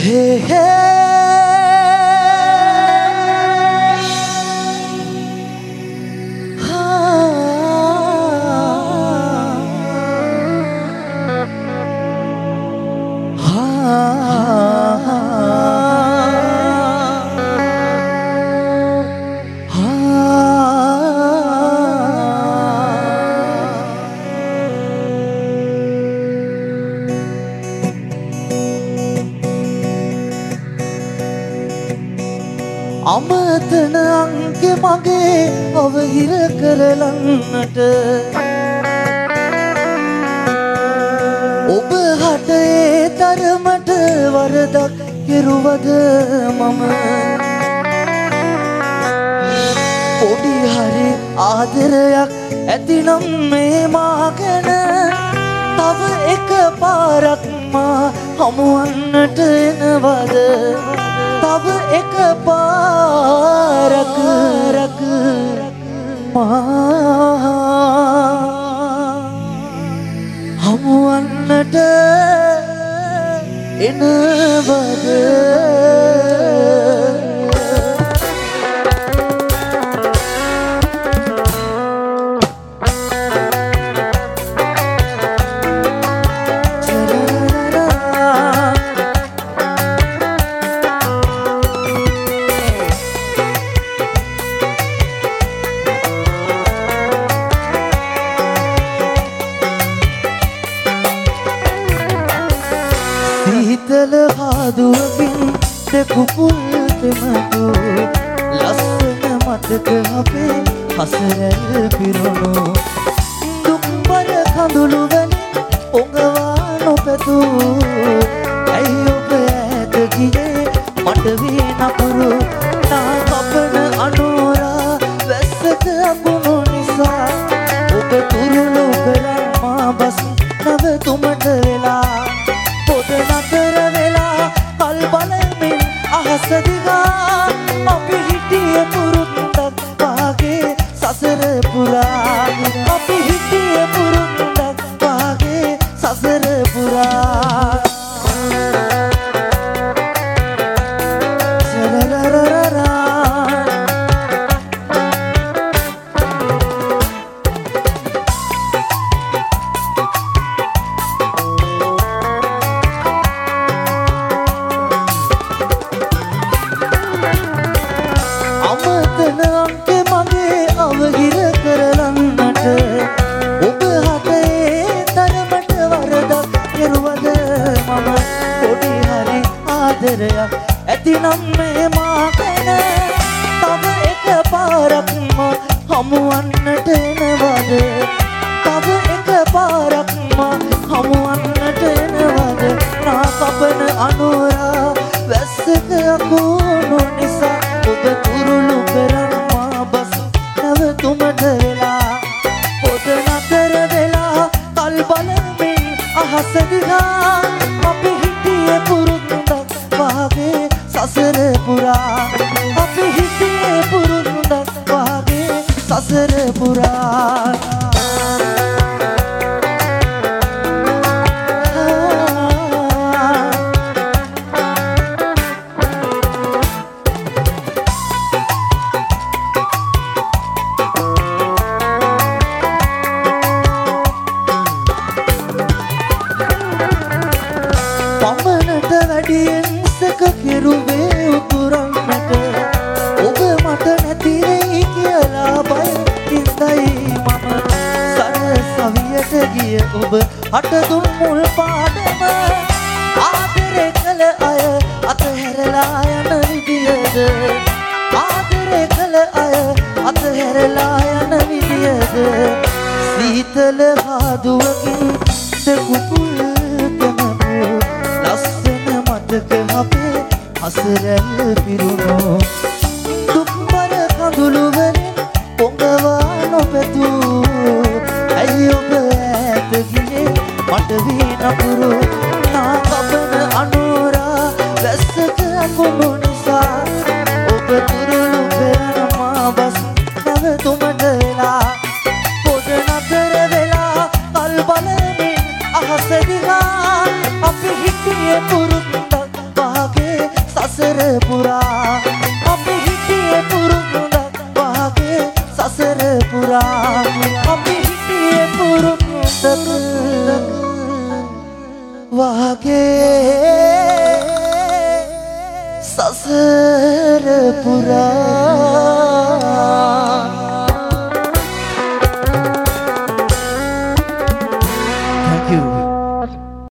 Hey, hey. අමතන අංකෙ මගේ අවහිර කරලන්නට ඔබ හටේ තරමට වරදක් කෙරුවද මම පොඩි හරි ආදරයක් ඇතිනම් මේ මා ගැන තව එක පාරක් මා හමුවන්නට එනවද තව එක පාරක් මා හමුවන්නට එනවද හිතල හාදුවකින් දෙකුපුල් දෙමතු ලස්සන මතක අපේ හසරැල් පිරුණු දුක්බර කඳුළු වැනි පොඟවා නොපැතු ඇයි ඔබ ඈත ගියේ මට වී නපුරු නා කපන අනෝරා වැස්සක අකුණු නිසා ඔබ තුරුළු කරන් මා බස් නැවතුමට වෙලා පොද නතර වෙලා කල් බලමින් අහස දිහා අපි හිටිය පුරුද්දක් වාගේ සසර පුරා අපි හිටිය පුරුද්දක් වාගේ සසර පුරා අංකෙ මගේ අවහිර කරලන්නට ඔබ හතේ තරමට වරදක් කෙරුවද මම පොඩි හරි ආදරයක් ඇතිනම් මේ මා ගැන තව එක පාරක්ම හමුවන්නට එනවද තව එක පාරක්ම හමුවන්නට එනවද නා කපන අනුරා වැස්සක අකුණු නිසා ඔබ තුරුළු කරන් මා බස් නැවතුමට වෙලා පොද නතර වෙලා කල් බලමින් අහස දිහා අපි හිටිය පුරුද්දක් වාගේ සසර පුරා අපි හිටිය පුරුද්දක් වාගේ සසර පුරා පමණට වැඩියෙන් සැක කෙරුවේ උතුරන්නට ඔබ මට නැති වෙයි කියලා බය ඉඳයි මම සරසවියට ගිය ඔබ අටදුන් මුල් පාඩම ආදරේ කළ අය අතහැරලා යන විදියද ආදරේ කළ අය අතහැරලා යන විදියද සීතල හාදුවකින් දෙකුපුල් අපේ හසරැල් පිරුණු දුක්බර කඳුළු වලින් පොඟවා නොපැතු ඇයි ඔබ ඈත ගියේ මට වී නපුරු නා කපන අනෝරා වැස්සක අකුණු නිසා ඔබ තුරුළු කරන මා බස් නැවතුමට වෙලා පොද නතර වෙලා කල් බලමින් අහස දිහා අපි හිටිය පුරුද්දක් වාගේ සසර පුරා අපි හිටියේ පුරුද්දක වාගේ සසර පුරා